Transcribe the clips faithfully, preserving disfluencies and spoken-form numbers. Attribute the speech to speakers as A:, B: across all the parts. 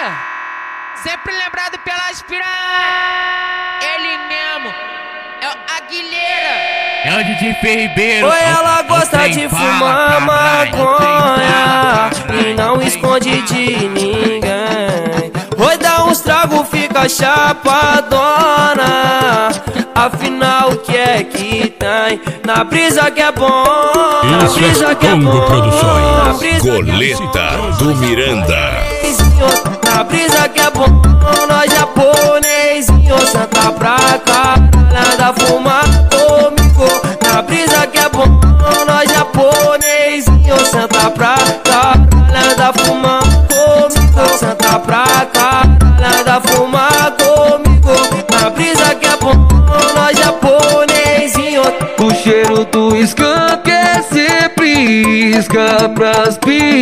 A: sempre lembrado pelas piranhas. Ele mesmo é o Aguilera.
B: É o D J Ferribeiro.
C: Oi, ela gosta de fumar maconha e não esconde de ninguém. Oi, dá uns tragos, fica chapadona. Afinal, o que é que tem? Na brisa que é bom. Na brisa que é bom.
D: Produções Goleta do Miranda.
C: Na brisa que é bom, nós japonesinho senta pra cá, nada fuma comigo. Na brisa que é bom, nós japonesinho senta pra cá, nada fuma comigo. Senta pra cá, nada fuma comigo. Na brisa que é bom, nós japonesinho. O cheiro do skunk é sempre isca pras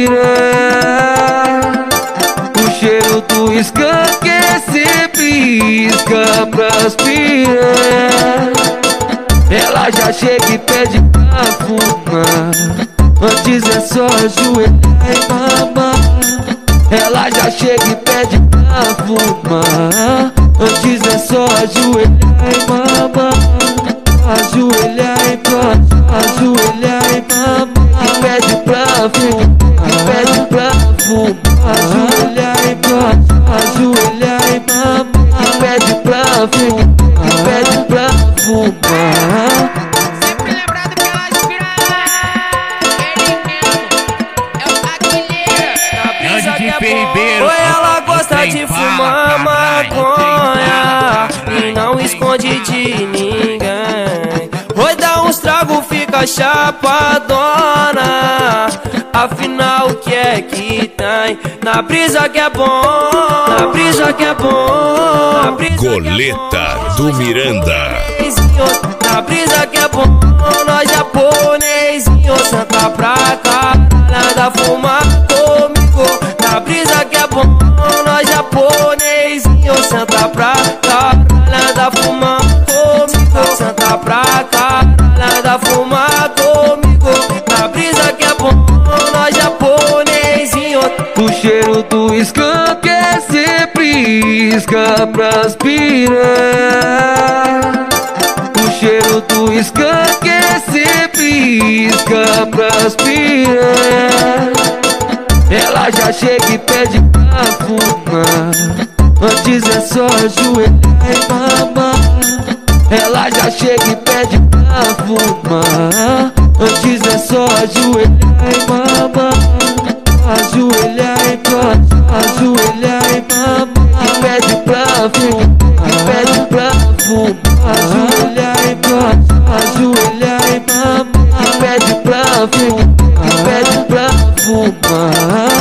C: piranhas. O cheiro do skunk é sempre isca pras piranhas. Ela já chega e pede pra fumar, antes é só ajoelhar e mamar. Ela já chega e pede pra fumar, antes é só ajoelhar e mamar. Ajoelhar e mamar, ajoelhar e mamar. E pede pra fumar, e pede pra fumar. Ajoelhar e mamar, ajoelhar e mamar. E pede pra fumar, e pede pra fumar.
A: Sempre lembrado pelas piranhas. Ele mesmo é o Aguilera.
B: É o D J Ferribeiro.
C: Oi, ela gosta de fumar maconha e não esconde de ninguém. Oi, dá uns tragos, fica chapadona. Afinal, o que é que tem? Na brisa que é bom. Na brisa que é bom. Na brisa
D: Goleta do Miranda.
C: Na brisa que é bom, nós japonesinho senta pra cá, nada fuma comigo. Na brisa que é bom, nós japonesinho senta pra cá, nada fuma comigo. Senta pra cá, nada fuma comigo. Na brisa que é bom, nós japonesinho. O cheiro do skunk é sempre isca pras piranhas. O cheiro do skunk é sempre isca pras piranhas. Ela já chega e pede pra fumar, antes é só ajoelhar e mamar. Ela já chega e pede pra fumar, antes é só ajoelhar e mamar. Ajoelhar e mamar, ajoelhar e mamar. E pede pra fumar, e pede pra fumar. Ajoelhar e mamar, ajoelhar e mamar. E pede pra fumar, e pede pra fumar.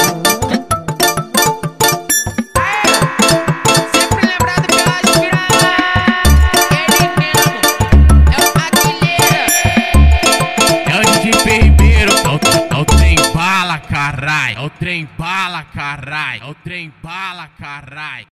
A: Sempre lembrado pelas piranhas. Ele mesmo é o Aguilera.
B: É o D J Ferribeiro. É o, é o trem bala, carai. É o trem bala, carai. É o trem bala, carai.